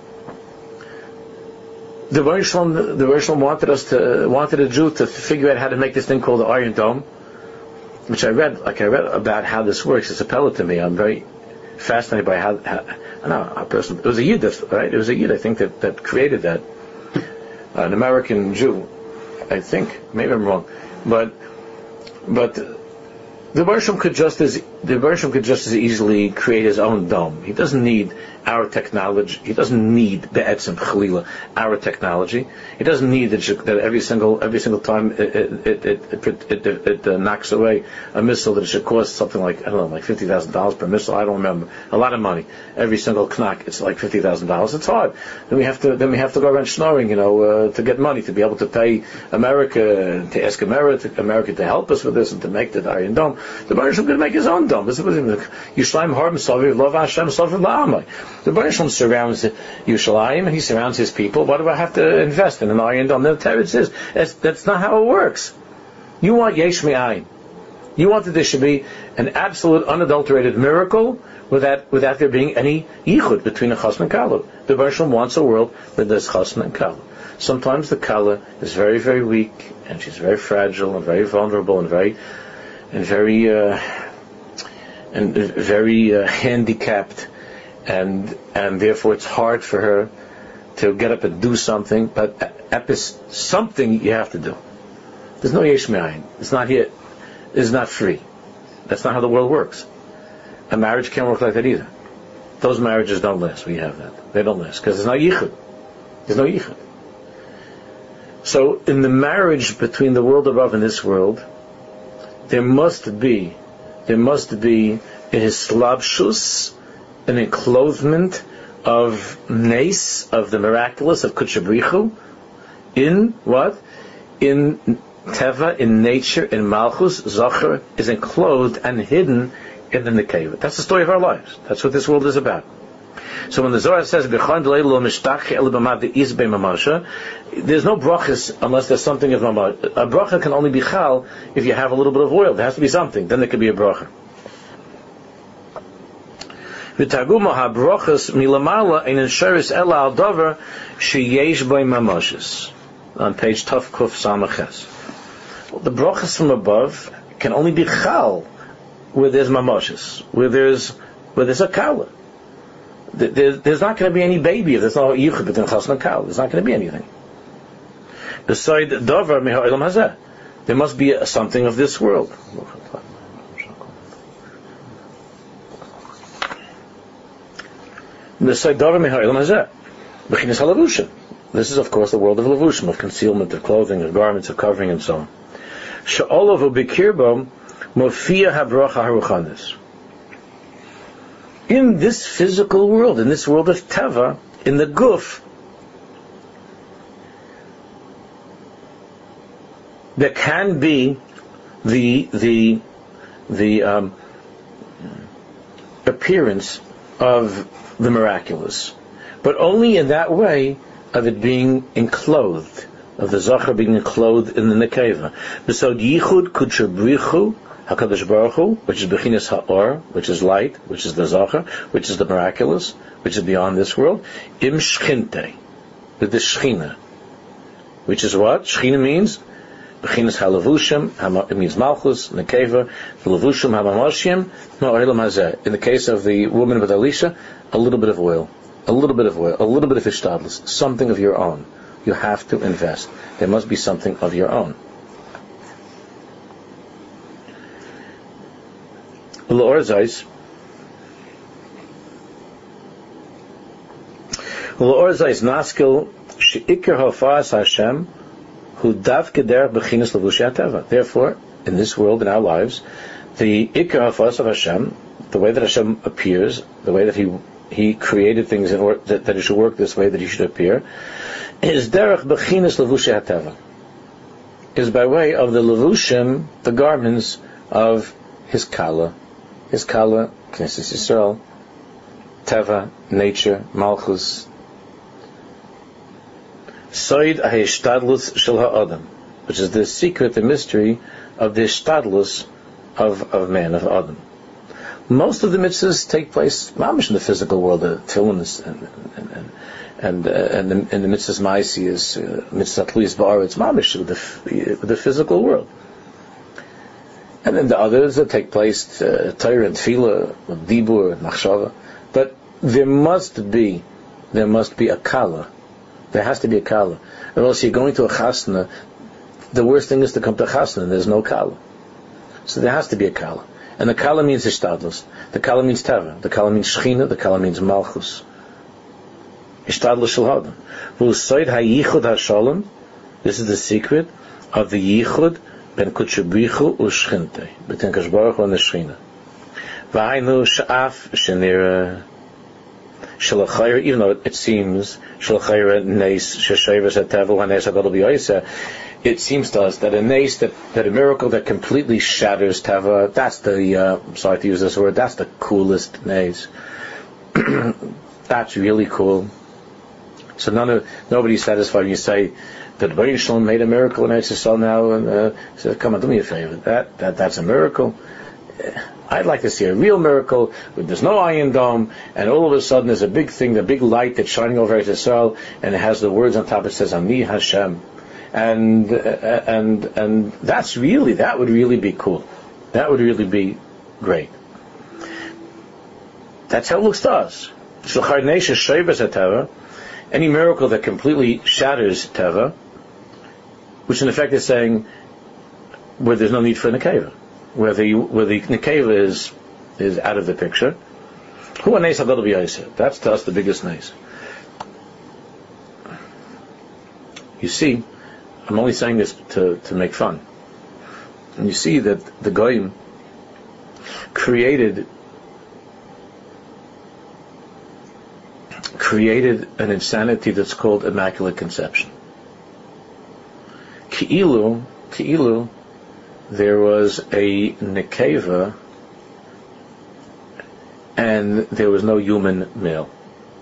The Rosh Hashanah, the Rosh Hashanah wanted us to wanted a Jew to figure out how to make this thing called the Iron Dome, which I read, like I read about how this works. It's appelled to me. I'm very fascinated by how. how I don't know, a person. It was a Yid, right? It was a Yid, I think, that, that created that. Uh, an American Jew, I think. Maybe I'm wrong, but but the Rosh Hashanah could just as the Rosh Hashanah could just as easily create his own dome. He doesn't need our technology. He doesn't need be'etzem chalila, our technology. He doesn't need that, that every single every single time it it it it, it, it, it, it uh, knocks away a missile that it should cost something like, I don't know, like fifty thousand dollars per missile. I don't remember. A lot of money. Every single knock, it's like fifty thousand dollars. It's hard. Then we have to then we have to go around schnorring, you know, uh, to get money to be able to pay America, to ask America to, America to help us with this and to make the Iron Dome. The Baruch Hashem going to make his own dome. This is Yishleim Har M'Saviv Lov Hashem Saviv La'amai. The Baruch Hashem surrounds Yerushalayim and he surrounds his people. Why do I have to invest in an Iron Dome? The Torah says that's, that's not how it works. You want Yesh Me'ayin. You want that there should be an absolute, unadulterated miracle without without there being any yichud between a chassan and kala. The Baruch Hashem wants a world where there's chassan and kala. Sometimes the kala is very, very weak and she's very fragile and very vulnerable and very and very uh, and very uh, handicapped, and and therefore it's hard for her to get up and do something. But at this something you have to do. There's no yesh me'ayin. It's not here. It's not free. That's not how the world works. A marriage can't work like that either. Those marriages don't last. We have that. They don't last because there's no yichud. There's no yichud. So in the marriage between the world above and this world, there must be, there must be a hislabshus, an enclothement of nes, of the miraculous, of kutshabrichu, in what? In teva, in nature, in malchus. Zachar is enclosed and hidden in the nekeva. That's the story of our lives. That's what this world is about. So when the Zohar says there's no brachas unless there's something of mamad. A bracha can only be chal if you have a little bit of oil. There has to be something. Then there could be a bracha. V'targuma habrochas milamala ein insheris ela al dover sheyesh by mamoshes. On page Tuf Kuf Samaches. The brochas from above can only be chal where there's mamoshes, where there's where there's a kala. There, there's not going to be any baby if there's no yichud between chasna and kala. There's not going to be anything. Beside davar meha olam hazeh, there must be a, something of this world. Beside davar meha olam hazeh, b'chinas halavusha. This is, of course, the world of levushim, of concealment, of clothing, of garments, of covering, and so on. She'olav u'bikirbo mofia habrocha haruchanis. In this physical world, in this world of teva, in the guf, there can be the the the um, appearance of the miraculous, but only in that way of it being enclothed, of the zachar being enclothed in the nekeva. Besod yichud kudshabrichu HaKadosh Baruch Hu, which is bechinas ha'or, which is light, which is the zachar, which is the miraculous, which is beyond this world. Im shchinte, with the shchina, which is what? Shchina means bechinas halavushim, it means malchus, nekeva, lavushim hamamoshim, ma'olam hazeh. In the case of the woman with Elisha, a little bit of oil. A little bit of oil, a little bit of ishtadlus, something of your own. You have to invest. There must be something of your own. L'or zayis, l'or zayis naskil she'ikar hafas Hashem hu dav keder b'chinas levushei hateva. Therefore, in this world, in our lives, the ikar hafas of Hashem, the way that Hashem appears, the way that He He created things in order that, that it should work this way, that He should appear, is derech b'chinas levushei hateva, is by way of the levushim, the garments of His kala, His kala, Knesset Yisrael, teva, nature, malchus, soid ha'ishtadlus shel ha'adam, which is the secret, the mystery of the ishtadlus of of man, of Adam. Most of the mitzvahs take place, mamish, in the physical world. The tefillin and and and and, uh, and the, and the mitzvahs ma'asi is uh, mitzvah tluyis ba'aretz, mamish, with the with the physical world. And then the others that take place, uh, Torah and Tefillah, Dibur and Machshava. But there must be, there must be a kala. There has to be a kala. Or else you're going to a chasna. The worst thing is to come to a chasna and there's no kala. So there has to be a kala. And the kala means ishtadlus. The kala means teva. The kala means shechina. The kala means malchus. Ishtadlus shel hadam. V'usoid hayichud hashalom. This is the secret of the yichud ben kutshabrichu u'shchinte. Between Kadosh Baruch Hu and the shechina. V'hainu sha'af shenira shalachayr. Even though it seems shalachayr neis sheshayvas hateva v'haneis hagadol b'yoyse, it seems to us that a nace, that, that a miracle that completely shatters teva, that's the, uh, I'm sorry to use this word, that's the coolest nace. That's really cool. So none of, nobody's satisfied when you say that Bnei Shalom made a miracle in Eretz Yisrael now, and uh, so come on, do me a favor. That, that, that's a miracle. I'd like to see a real miracle where there's no iron dome, and all of a sudden there's a big thing, a big light that's shining over Eretz Yisrael, and it has the words on top. It says Ani Hashem. And uh, and and that's really, that would really be cool. That would really be great. That's how it looks to us. Any miracle that completely shatters teva, which in effect is saying where there's no need for nekeva, where the where the nekeva is is out of the picture. That's to us the biggest nace. You see, I'm only saying this to, to make fun. And you see that the Goyim created created an insanity that's called Immaculate Conception. Ki'ilu, Ki'ilu, there was a nekeva and there was no human male.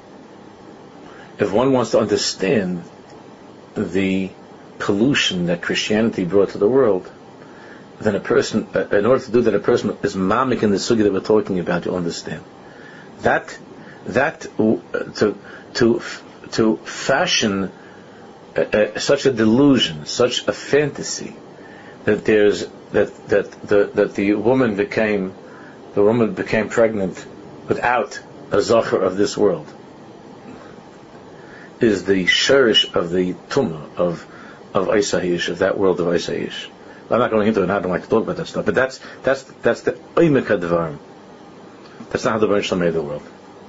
If one wants to understand the pollution that Christianity brought to the world, then a person, in order to do that, a person is mamik in the sugi that we're talking about, you'll understand. that that uh, to to to fashion a, a, such a delusion, such a fantasy that there's that that the that the woman became the woman became pregnant without a zocher of this world is the shirish of the tumah of of Isahish, of that world of Isahish. I'm not going into it, and I don't like to talk about that stuff, but that's that's that's the oimek hadvarim. That's not how the Baruch Shalom made the world.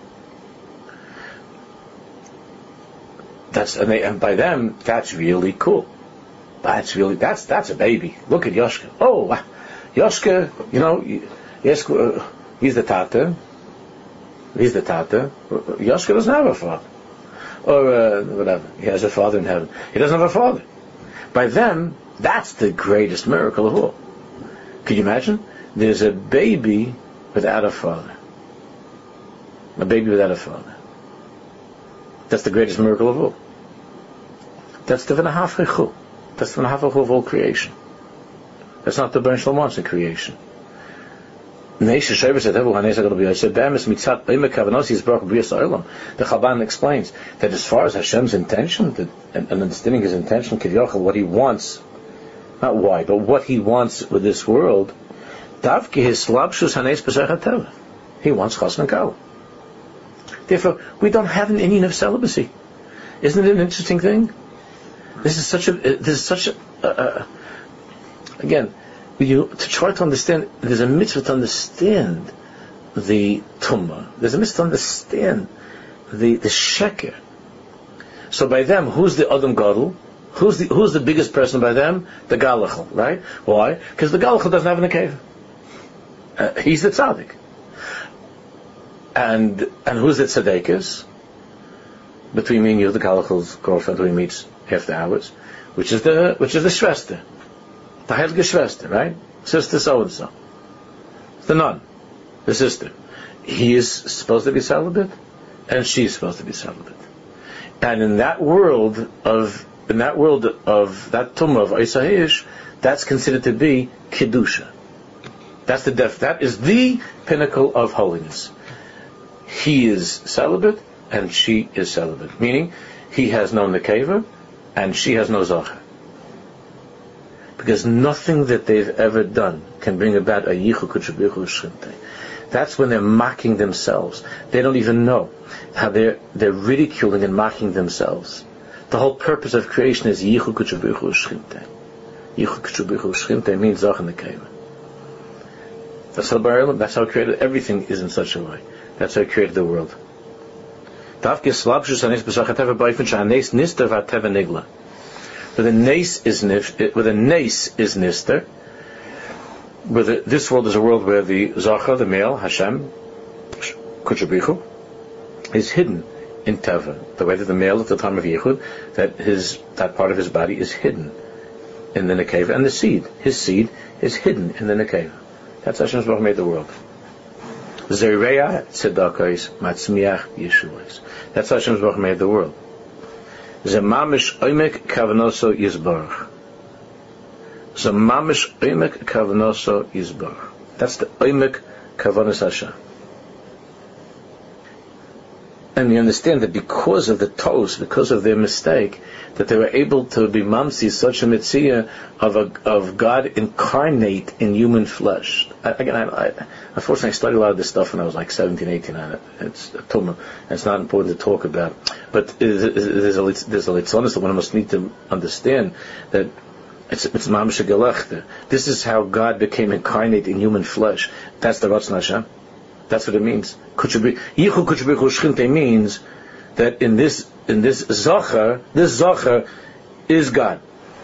That's and, they, and by them, that's really cool. That's really that's that's a baby. Look at Yoshka. Oh, Yoshka, you know, yes, uh, he's the tata. He's the tata. Yoshka doesn't have a father, or uh, whatever. He has a father in heaven. He doesn't have a father. By them, that's the greatest miracle of all. Can you imagine? There's a baby without a father. A baby without a father. That's the greatest miracle of all. That's the v'nahafrechu. That's the v'nahafrechu of all creation. That's not the Baruch Shalom wants in creation. The Chabban explains that as far as Hashem's intention, that, and, and understanding His intention, what He wants, not why, but what He wants with this world, He wants chasna kala. Therefore, we don't have an Indian of celibacy. Isn't it an interesting thing? This is such a. This is such a. Uh, uh, again, you to try to understand. There's a mitzvah to understand the tumah. There's a mitzvah to understand the the sheker. So by them, who's the Adam Gadol? Who's the who's the biggest person by them? The Galachal, right? Why? Because the Galachal doesn't have an akeva. Uh, he's the tzaddik. And and who's the tzaddikus? Between me and you, the Galachal's girlfriend who he meets after hours, which is the which is the Shvester, the Heilige Shvester, right? Sister so and so, the nun, the sister. He is supposed to be celibate, and she's supposed to be celibate. And in that world of in that world of that tumah of Isahish, that's considered to be kedusha. That's the def. That is the pinnacle of holiness. He is celibate and she is celibate, meaning he has no nekeva and she has no zocher. Because nothing that they've ever done can bring about a yichu kutshabichu shchinte. That's when they're mocking themselves. They don't even know how they're they're ridiculing and mocking themselves. The whole purpose of creation is yichu kutshabichu shchinte. Yichu kutshabichu shchinte means zocher nekeva. That's how Baruch, that's how He created everything. Is in such a way. That's how He created the world. With a nace is nif, with a nace is nister. With a, this world is a world where the Zachar, the male, Hashem, Kuchabichu, is hidden in Teva. The way that the male at the time of Yichud, that his that part of his body is hidden in the Nekeva, and the seed, his seed, is hidden in the Nekeva. That's Hashem's Baruch made the world. Zereya tzedakos matzmiach yeshuos. That's how Hashem's Baruch made the world. Zemamish oimek kavanoso yizbarach. Zemamish oimek kavanoso yizbarach. That's the oimek kavanos Hashem. And you understand that because of the toes, because of their mistake, that they were able to be mamsi such a mitzvah of a, of God incarnate in human flesh. I, again, I, I, unfortunately, I studied a lot of this stuff when I was like seventeen, eighteen. It's a tumah. It's not important to talk about. But there's a there's a litzonis that one must need to understand that it's it's mamish gelechte. This is how God became incarnate in human flesh. That's the Ratzon Hashem. That's what it means. Yichu kutshabichu shchinte means that in this in this zachar, this zachar is God.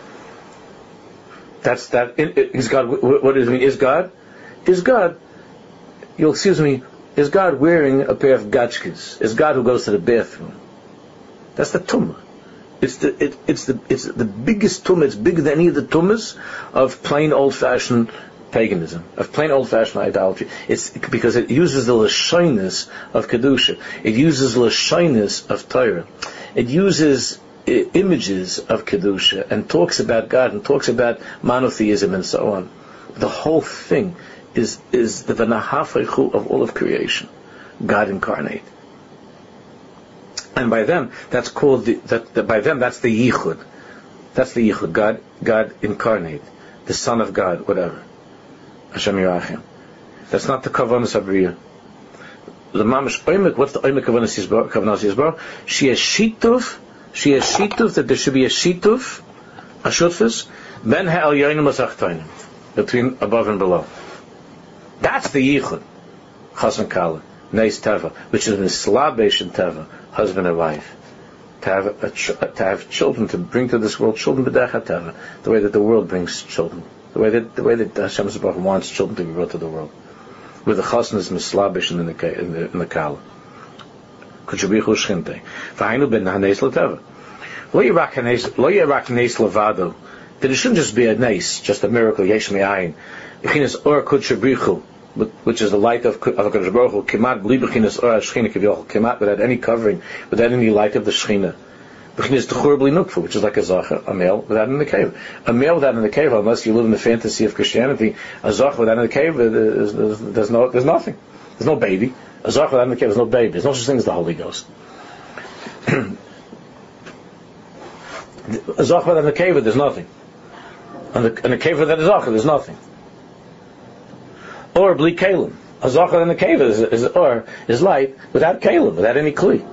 That's that. Is God? What does it mean? Is God? Is God? You'll excuse me. Is God wearing a pair of gachkes? Is God who goes to the bathroom? That's the tumah. It's the it, it's the it's the biggest tumah. It's bigger than any of the tumahs of plain old-fashioned paganism, of plain old-fashioned idolatry. It's because it uses the lashonis of kedusha. It uses the lashonis of Torah. It uses I- images of kedusha and talks about God and talks about monotheism and so on. The whole thing is is the v'nahafrechu of all of creation. God incarnate. And by them, that's called the, that, that. By them, that's the yichud. That's the yichud. God, God incarnate, the Son of God, whatever. Hashem Yerachim. That's not the kavanas habriya. The mamish oimek. What's the oimek kavanas yisbar? She has shituf. She has shituf that there should be a shituf, a shutfus, ben ha'elyonim l'sachtoinim, between above and below. That's the yichud. Chas and kala, neis teva, which is mislabesh in teva, husband and wife. To have a ch- to have children, to bring to this world children b'decha teva, the way that the world brings children, the way that the way that Hashem Yisbarach wants children to be brought to the world, with the chasna is mislabesh in the in the, in the kala. Kuchabichu shchinte. V'hainu ben hanes l'teva. Lo yirak hanes, lo yirak hanes levado. That it shouldn't just be a nes, just a miracle, yesh me'ayin. B'chinas or kuchabichu, which is the light of of HaKadosh Baruch Hu, kimat bli b'chinas or ha'shchina kivyochel, kimat without any covering, without any light of the shchina. B'chinas t'chur bli nukfu, which is like a zacha, a male without an nekeva. A male without an nekeva, unless you live in the fantasy of Christianity, a zacha without an nekeva, there's, there's, there's no, there's nothing. There's no baby. A zach without a there's no baby. There's no such thing as the Holy Ghost. A zach without a cave, there's nothing. And a, and a cave without a zach, there's nothing. Or bli kalim. A zach without a cave is, is or is light without kalim, without any kli.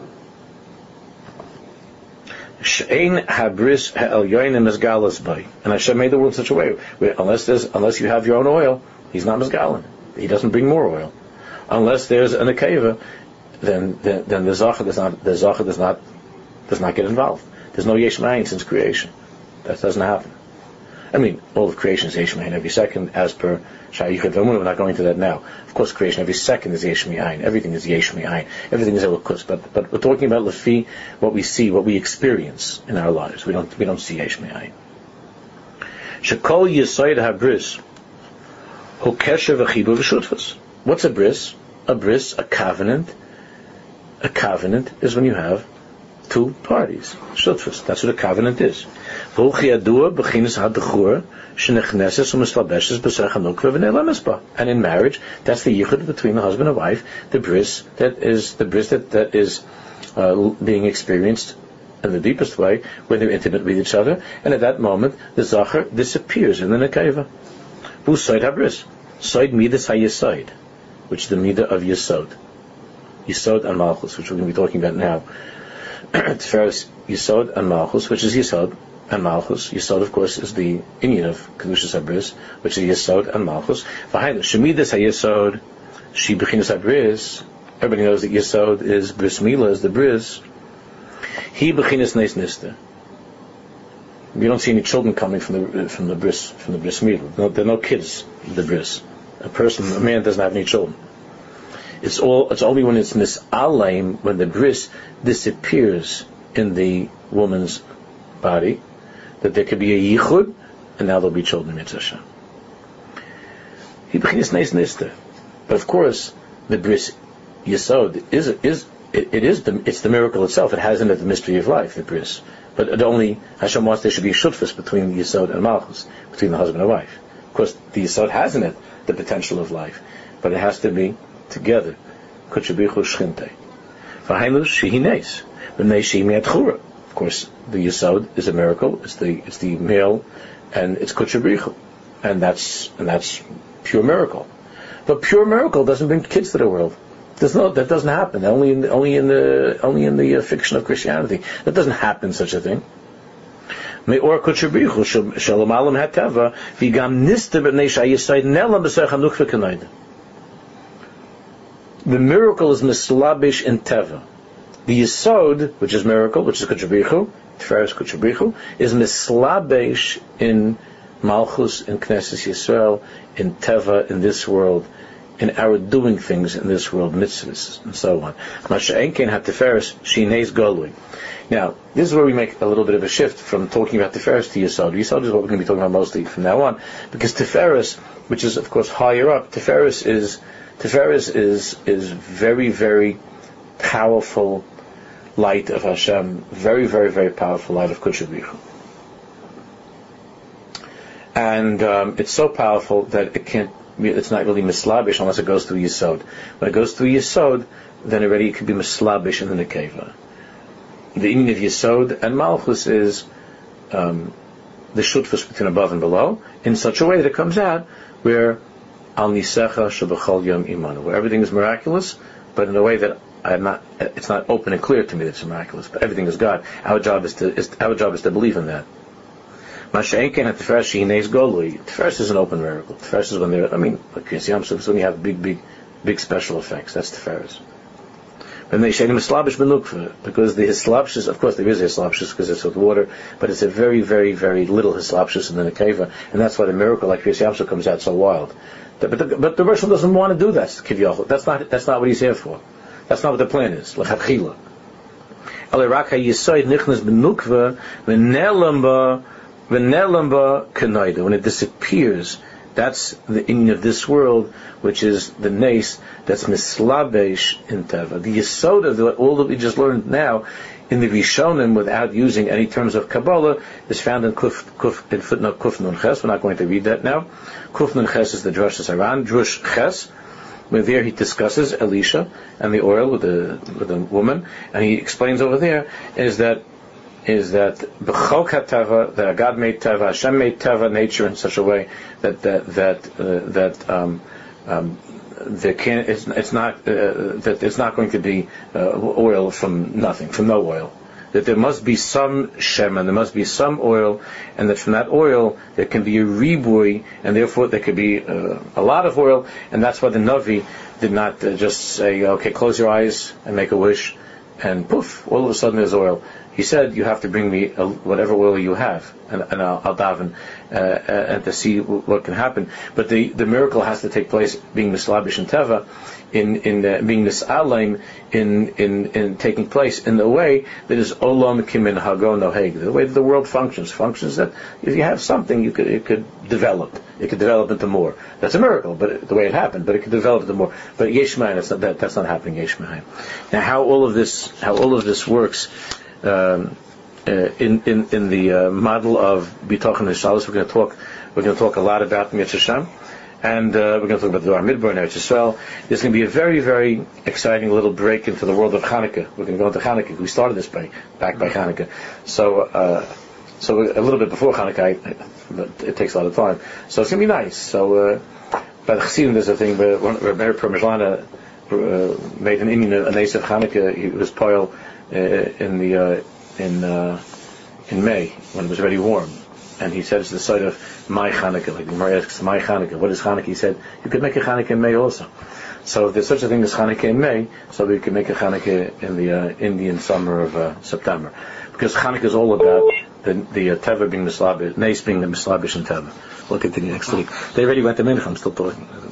Shein habris ha'elyonim is galas bay. And Hashem made the world in such a way where unless there's unless you have your own oil, He's not misgalim. He doesn't bring more oil. Unless there's an akeva, then then, then the zacha does not the zacha does not does not get involved. There's no yesh ma'ayin since creation. That doesn't happen. I mean, all of creation is yesh ma'ayin every second, as per Shai Yichud V'Emunah. We're not going to that now. Of course, creation every second is yesh ma'ayin. Everything is yesh ma'ayin. Everything is elokus. But but we're talking about lefi, what we see, what we experience in our lives. We don't we don't see yesh ma'ayin. Shekol yisoid habris hu kesher v'chibu v'shutfus. What's a bris? A bris, a covenant. A covenant is when you have two parties. Shutfus. That's what a covenant is. And in marriage, that's the yichud between the husband and wife. The bris that is the bris that that is uh, being experienced in the deepest way when they're intimate with each other. And at that moment, the zachar disappears in the nekeva. Who side habris? Side midas hayeside, which is the midah of Yesod. Yesod and Malchus, which we're going to be talking about now. Tiferes Yesod and Malchus, which is Yesod and Malchus. Yesod, of course, is the Indian of Kedushas HaBris, which is Yesod and Malchus. Shemidas HaYesod, She Bechinas HaBris. Everybody knows that Yesod is Bris Milah, is the Bris. He Bechinas Neis Nista. You don't see any children coming from the from the Bris from the Bris Milah. No, there are no kids in the Bris. A person, a man doesn't have any children. It's all. It's only when it's misalaim, when the bris disappears in the woman's body, that there could be a yichud, and now there'll be children. Mitzvah. He bechinas neis nista, but of course the bris yesod is is it, it is the it's the miracle itself. It has in it the mystery of life, the bris. But it only Hashem wants there should be a shutfus between the yesod and malchus, between the husband and wife. Of course, the yesod has in it the potential of life, but it has to be together. Kuchabichu shchinte. V'hainu shehines. V'nei shehimi atchura. Of course, the yesod is a miracle. It's the it's the male, and it's kuchabichu, and that's and that's pure miracle. But pure miracle doesn't bring kids to the world. There's no that doesn't happen. Only in the, only in the only in the uh, fiction of Christianity. That doesn't happen. Such a thing. Me'or kuchabichu shalom hateva v'gam nista b'nei shayisayid nelam b'ser chanuk v'kanayda. The miracle is mislabish in teva. The yesod, which is miracle, which is kuchabichu, Tiferes kuchabichu, is mislabish in malchus, in Knesset Yisrael, in teva, in this world, in our doing things in this world, mitzvahs, and so on. Masha enkein hat Tiferes shinei golui. Now, this is where we make a little bit of a shift from talking about Tiferes to Yesod. Yesod is what we're going to be talking about mostly from now on, because Tiferes, which is of course higher up, Tiferes is Tiferes is is very very powerful light of Hashem, very very very powerful light of Kuchabichu, and um, it's so powerful that it can't. It's not really mislabish unless it goes through Yesod. When it goes through Yesod, then already it could be mislabish in the nekeva. The union of Yesod and Malchus is um, the shutfus between above and below, in such a way that it comes out where al nisecha shebachol yom imanu, where everything is miraculous, but in a way that I am not. It's not open and clear to me that it's miraculous. But everything is God. Our job is to is, our job is to believe in that. Masha'enken at Tiferes Shinei's Golui. Tiferes is an open miracle. Tiferes is when they're. I mean, like Yom Suf, when you have big, big, big special effects. That's Tiferes. When they shayim mislabish benukva, because the hislapshus, of course there is a hislapshus because it's with water, but it's a very, very, very little hislapshus in the nekeva, and that's why the miracle like Kriyas Yamsuf comes out so wild. But the, but the Rosh doesn't want to do that. Kivyachol. That's not. That's not what he's here for. That's not what the plan is. L'chachila. Aliraka yisoid nichnas benukva v'nelamba v'nelamba k'noida. When it disappears, that's the inyan of this world, which is the nes that's mislabesh in teva. The yesod of the, all that we just learned now in the Rishonim, without using any terms of Kabbalah, is found in Kuf, Kuf, in footnote Kuf Nun Ches. We're not going to read that now. Kuf Nun Ches is the Drush Saran. Drush Ches, where there he discusses Elisha and the oil with the with the woman, and he explains over there is that is that b'chok hatava, that God made tava, Hashem made tava, nature in such a way that that that uh, that um, um, there can it's, it's not uh, that it's not going to be uh, oil from nothing, from no oil. That there must be some shemen, there must be some oil, and that from that oil there can be a ribui, and therefore there could be uh, a lot of oil, and that's why the Navi did not uh, just say, okay, close your eyes and make a wish, and poof, all of a sudden there's oil. He said, you have to bring me a, whatever oil you have, and, and I'll, I'll daven, uh, and to see w- what can happen. But the, the miracle has to take place being mislabish and teva, in in uh, being misalaim, in in in taking place in the way that is olam kimin hago noheg, the way that the world functions. Functions that if you have something, you could it could develop. It could develop into more. That's a miracle, but it, the way it happened. But it could develop into more. But yeshmaim, that's not that, that's not happening. Yeshmaim. Now, how all of this how all of this works. Um, uh, in, in in the uh, model of Bitochen Hishalos, we're going to talk. We're going to talk a lot about Mitzvah Hashem, and uh, we're going to talk about the Dvar Midbar and Eretz Yisrael. There's going to be a very, very exciting little break into the world of Hanukkah. We're going to go into Hanukkah. We started this by back by Hanukkah, so uh, so a little bit before Hanukkah, but it takes a lot of time. So it's going to be nice. So uh, by the Chassidim, there's a thing where Rebbe Parmezlana uh, made an Indian an ace of Hanukkah. He was poil. Uh, in the uh, in uh, in May when it was very warm, and he said it's the site of my Hanukkah. Like the Gemara asks, my Hanukkah, what is Hanukkah? He said you could make a Hanukkah in May also. So if there's such a thing as Hanukkah in May, so we can make a Hanukkah in the uh, Indian summer of uh, September, because Hanukkah is all about the the uh, teva being mislabish, nes being the mislabish and teva. We'll continue next week. They already went to Mincha. I'm still talking.